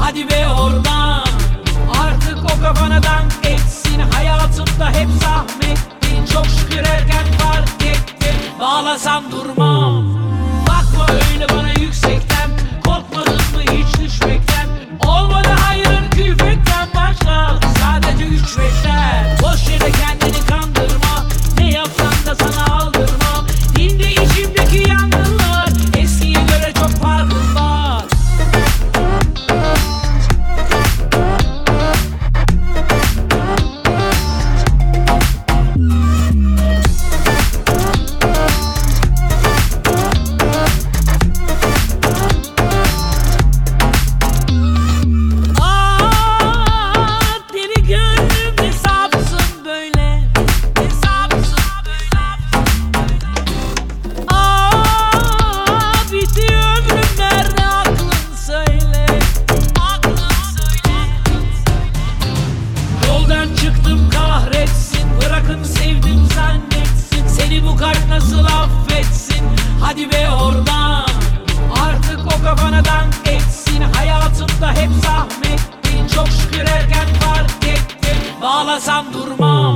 hadi be oradan. Artık o kafana dank etsin, hayatımda hep zahmettin. Çok şükür erken fark ettim, bağlasam durmam. Bakma öyle bana yüksekten, korkmadın mı hiç düşmekten? Olmadı hayrın külfetten, başla sadece 3-5'ler. Boş yere kendini kandırma, ne yapsan da sana aldırmam. Dindi içimdeki yangınlar, eskiye göre çok farkım var. Deli gönlüm hesapsın böyle, hesapsın böyle. Bitti ömrüm, nerede aklın söyle, aklın söyle. Yoldan çıktım kahretsin, bırakın sevdim zannetsin. Seni bu kalp nasıl affetsin, hadi be oradan. Artık o kafana dank etsin, hayatımda hep zahmettin. Çok şükür erken fark ettim, bağlasam durmam.